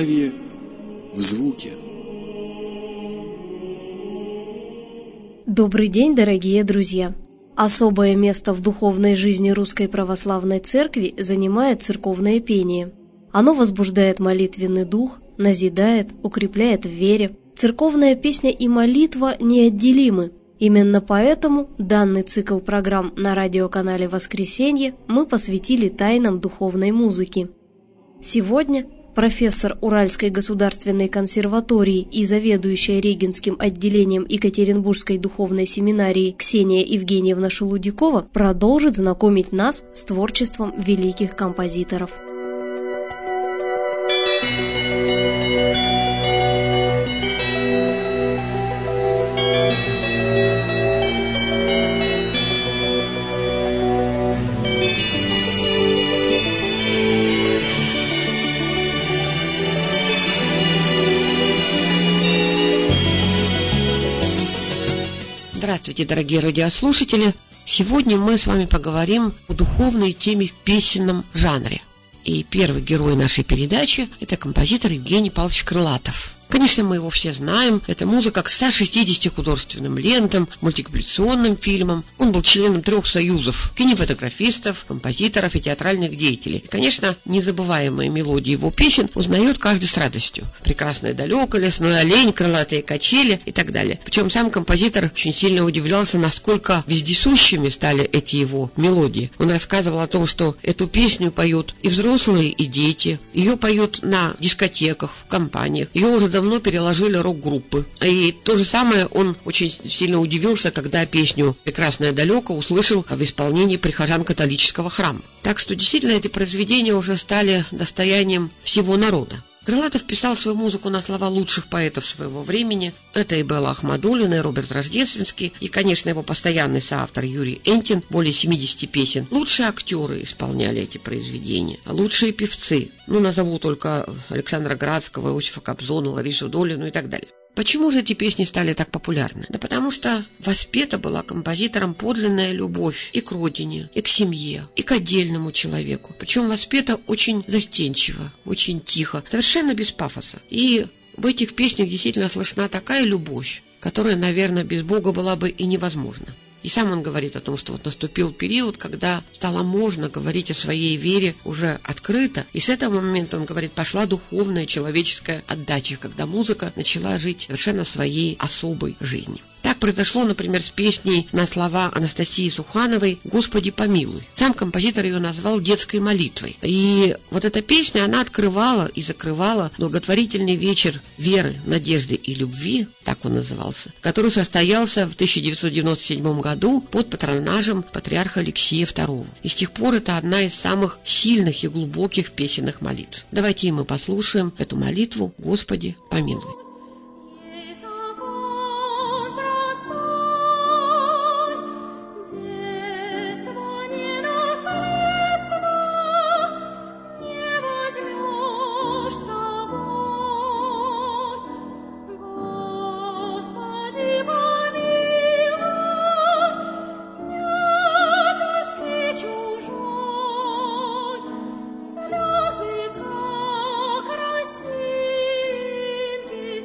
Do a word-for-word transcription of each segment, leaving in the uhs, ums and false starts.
православие в звуке. Добрый день, дорогие друзья! Особое место в духовной жизни Русской Православной Церкви занимает церковное пение. Оно возбуждает молитвенный дух, назидает, укрепляет в вере. Церковная песня и молитва неотделимы. Именно поэтому данный цикл программ на радиоканале «Воскресенье» мы посвятили тайнам духовной музыки. Сегодня профессор Уральской государственной консерватории и заведующая Регенским отделением Екатеринбургской духовной семинарии Ксения Евгеньевна Шелудякова продолжит знакомить нас с творчеством великих композиторов. Здравствуйте, дорогие радиослушатели! Сегодня мы с вами поговорим о духовной теме в песенном жанре. И первый герой нашей передачи – это композитор Евгений Павлович Крылатов. Конечно, мы его все знаем. Это музыка к ста шестидесяти художественным лентам, мультипликационным фильмам. Он был членом трех союзов – кинематографистов, композиторов и театральных деятелей. И, конечно, незабываемые мелодии его песен узнает каждый с радостью. «Прекрасное далеко», «Лесной олень», «Крылатые качели» и так далее. Причем сам композитор очень сильно удивлялся, насколько вездесущими стали эти его мелодии. Он рассказывал о том, что эту песню поют и взрослые, и дети. Ее поют на дискотеках, в компаниях. Ее уже давно переложили рок-группы. И то же самое он очень сильно удивился, когда песню «Прекрасное далеко» услышал в исполнении прихожан католического храма. Так что действительно эти произведения уже стали достоянием всего народа. Крылатов писал свою музыку на слова лучших поэтов своего времени. Это и Белла Ахмадуллина, и Роберт Рождественский, и, конечно, его постоянный соавтор Юрий Энтин, более семидесяти песен. Лучшие актеры исполняли эти произведения, лучшие певцы. Ну, назову только Александра Градского, Иосифа Кобзона, Ларису Долину и так далее. Почему же эти песни стали так популярны? Да потому что воспета была композитором подлинная любовь и к родине, и к семье, и к отдельному человеку. Причем воспета очень застенчиво, очень тихо, совершенно без пафоса. И в этих песнях действительно слышна такая любовь, которая, наверное, без Бога была бы и невозможна. И сам он говорит о том, что вот наступил период, когда стало можно говорить о своей вере уже открыто. И с этого момента, он говорит, пошла духовная человеческая отдача, когда музыка начала жить совершенно своей особой жизнью. Так произошло, например, с песней на слова Анастасии Сухановой «Господи помилуй». Сам композитор ее назвал детской молитвой. И вот эта песня, она открывала и закрывала благотворительный вечер веры, надежды и любви, так он назывался, который состоялся в тысяча девятьсот девяносто седьмом году под патронажем патриарха Алексия второго. И с тех пор это одна из самых сильных и глубоких песенных молитв. Давайте мы послушаем эту молитву «Господи помилуй». Слезы, как росинки,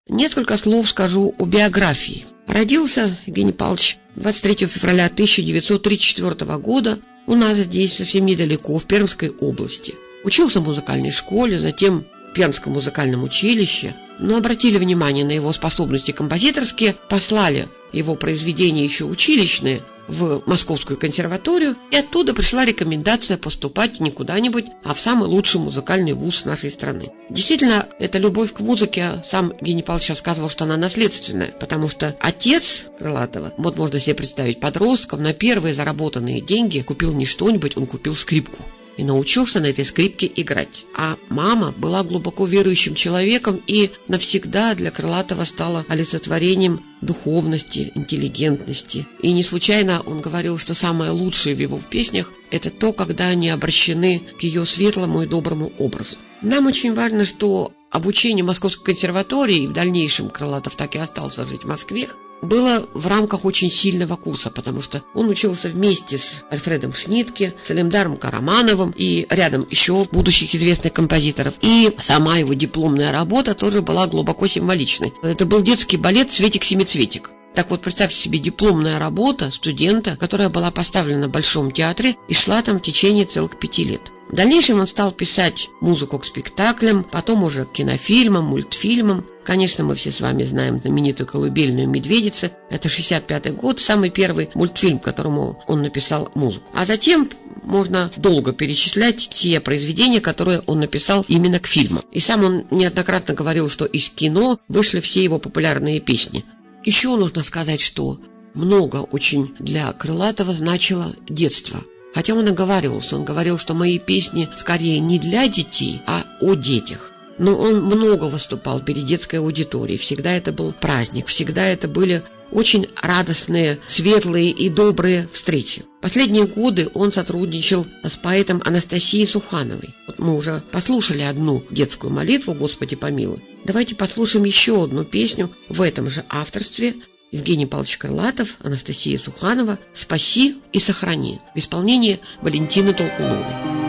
Несколько слов скажу о биографии. Родился Евгений Павлович двадцать третьего февраля тысяча девятьсот тридцать четвёртого года у нас здесь, совсем недалеко, в Пермской области. Учился в музыкальной школе, затем в Пермском музыкальном училище, но обратили внимание на его способности композиторские, послали его произведения еще училищные в Московскую консерваторию, и оттуда пришла рекомендация поступать не куда-нибудь, а в самый лучший музыкальный вуз нашей страны. Действительно, эта любовь к музыке, сам Евгений Павлович рассказывал, что она наследственная, потому что отец Крылатова, вот можно себе представить, подростков на первые заработанные деньги купил не что-нибудь, он купил скрипку и научился на этой скрипке играть. А мама была глубоко верующим человеком и навсегда для Крылатова стала олицетворением духовности, интеллигентности. И не случайно он говорил, что самое лучшее в его песнях – это то, когда они обращены к ее светлому и доброму образу. Нам очень важно, что обучение Московской консерватории, и в дальнейшем Крылатов так и остался жить в Москве, было в рамках очень сильного курса, потому что он учился вместе с Альфредом Шнитке, с Элемдаром Карамановым и рядом еще будущих известных композиторов. И сама его дипломная работа тоже была глубоко символичной. Это был детский балет «Цветик-семицветик». Так вот, представьте себе дипломная работа студента, которая была поставлена в Большом театре и шла там в течение целых пяти лет. В дальнейшем он стал писать музыку к спектаклям, потом уже к кинофильмам, мультфильмам. Конечно, мы все с вами знаем знаменитую «Колыбельную медведицы». Это шестьдесят пятый год, самый первый мультфильм, к которому он написал музыку. А затем можно долго перечислять те произведения, которые он написал именно к фильмам. И сам он неоднократно говорил, что из кино вышли все его популярные песни. Еще нужно сказать, что много очень для Крылатова значило детство. Хотя он оговаривался, он говорил, что мои песни скорее не для детей, а о детях. Но он много выступал перед детской аудиторией, всегда это был праздник, всегда это были очень радостные, светлые и добрые встречи. Последние годы он сотрудничал с поэтом Анастасией Сухановой. Вот мы уже послушали одну детскую молитву «Господи помилуй». Давайте послушаем еще одну песню в этом же авторстве. Евгений Павлович Крылатов, Анастасия Суханова «Спаси и сохрани» в исполнении Валентины Толкуновой.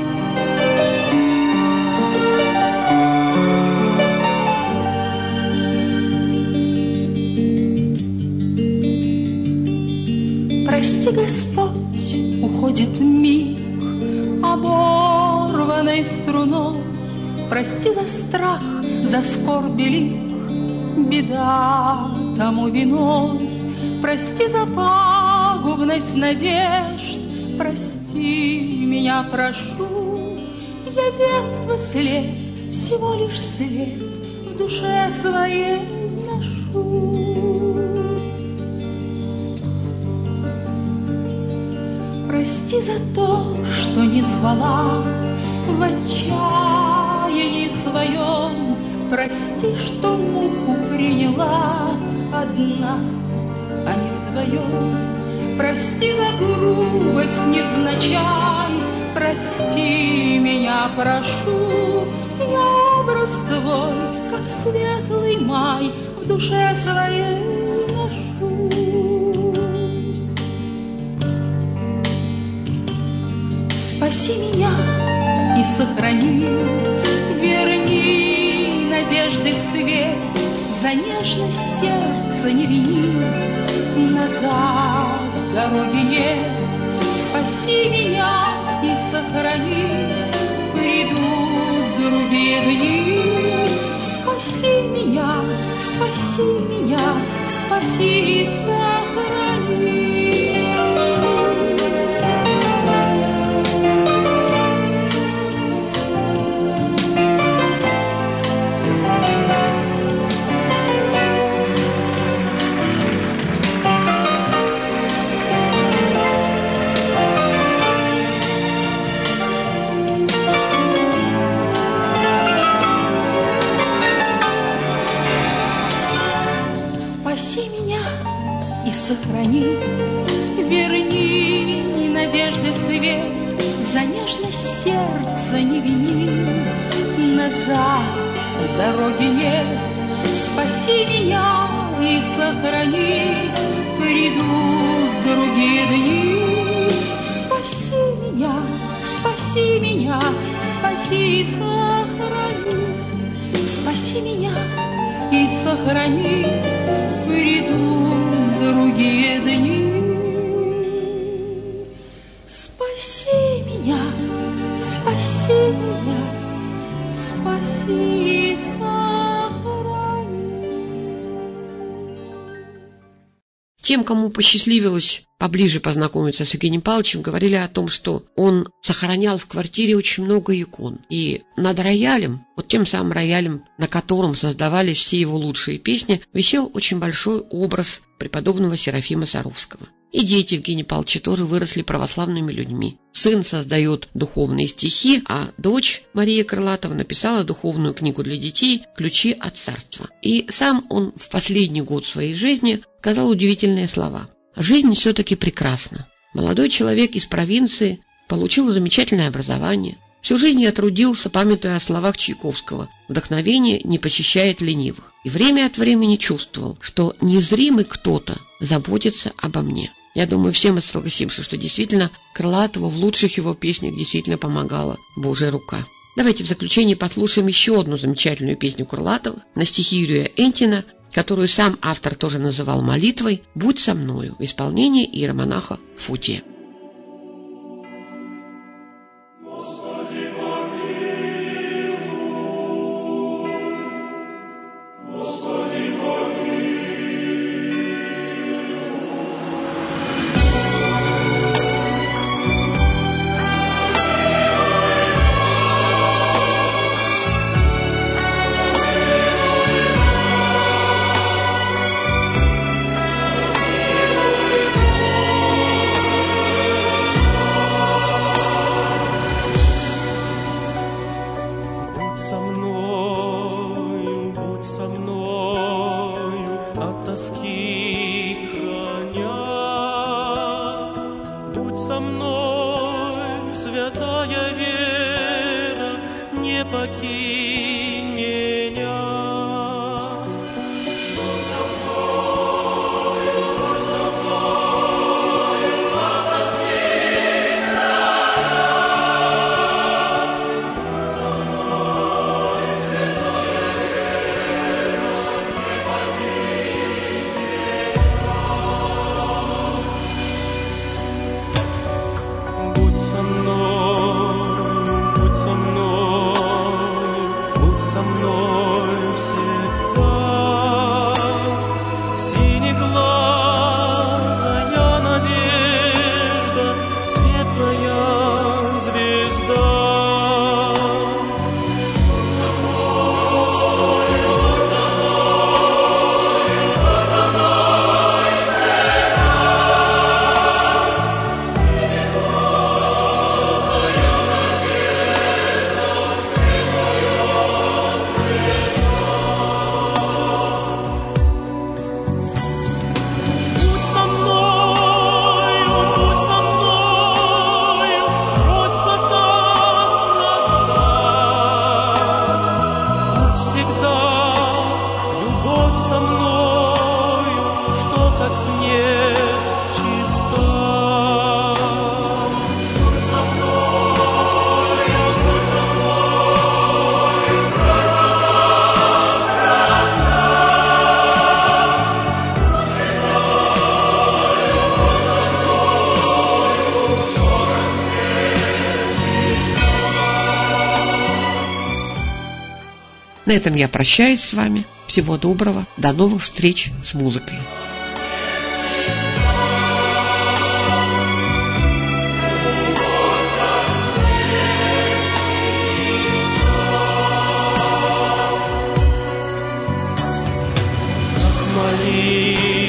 Прости, Господь, уходит миг оборванной струной. Прости за страх, за скорбь и лик, беда тому виной. Прости за пагубность надежд, прости меня, прошу. Я детство след, всего лишь след в душе своей ношу. Прости за то, что не звала в отчаянии своем. Прости, что муку приняла одна, а не вдвоем. Прости за грубость невзначай, прости меня, прошу. Я образ твой, как светлый май, в душе своей ношу. Спаси меня и сохрани, верни надежды свет, за нежность сердца не вини, назад дороги нет. Спаси меня и сохрани, придут другие дни. Спаси меня, спаси меня, спаси и сохрани. Спаси меня и сохрани, верни надежды свет, за нежность сердца не вини, назад дороги нет. Спаси меня и сохрани, придут другие дни. Спаси меня, спаси меня, спаси и сохрани. Спаси меня и сохрани, придут другие дни. Спаси меня, спаси меня, спаси и сохрани. Тем, кому посчастливилось поближе познакомиться с Евгением Павловичем, говорили о том, что он сохранял в квартире очень много икон. И над роялем, вот тем самым роялем, на котором создавались все его лучшие песни, висел очень большой образ преподобного Серафима Саровского. И дети Евгения Павловича тоже выросли православными людьми. Сын создает духовные стихи, а дочь Мария Крылатова написала духовную книгу для детей «Ключи от царства». И сам он в последний год своей жизни сказал удивительные слова. «Жизнь все-таки прекрасна. Молодой человек из провинции получил замечательное образование. Всю жизнь я трудился, памятуя о словах Чайковского: «Вдохновение не посещает ленивых». И время от времени чувствовал, что незримый кто-то заботится обо мне». Я думаю, все мы согласимся, что действительно Крылатову в лучших его песнях действительно помогала Божья рука. Давайте в заключение послушаем еще одну замечательную песню Крылатова на стихи Юрия Энтина, которую сам автор тоже называл молитвой, «Будь со мною», в исполнении иеромонаха Фотия. Со мной, святая вера, не покинь меня. Будь со мною, будь со мною, отпусти края. Будь со мной, святая вера, не покинь меня. Будь со мной, будь со мной, будь со мной всегда. Синеглазая надежда, светлая звезда. Будь со мной, будь со мной, будь со мной всегда. Будь со мною, будь со мною, просьба так проста. Будь всегда, любовь со мною, что как снег чиста. Будь со мною, будь со мною, просьба так проста. На этом я прощаюсь с вами. Всего доброго. До новых встреч с музыкой. Молитва